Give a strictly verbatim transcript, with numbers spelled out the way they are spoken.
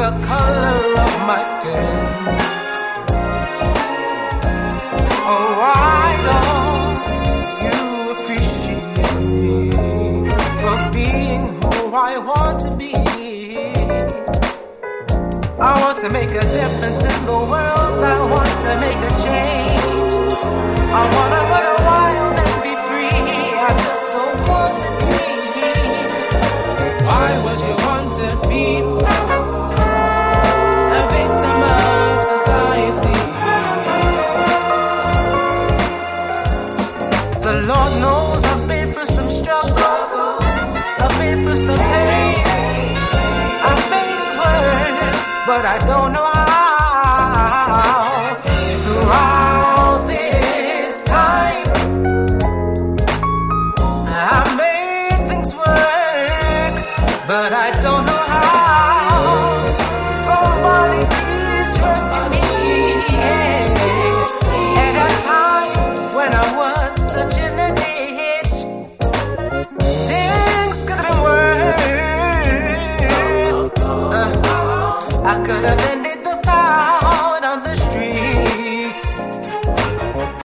the color of my skin. Oh, why don't you appreciate me for being who I want to be? I want to make a difference in the world. I want to make a change. I want to run wild and be free. I just so want to be. Why would you want to be a victim of society? The Lord knows I've been through some struggles. I've been through some pain. I've made it work, but I don't know how.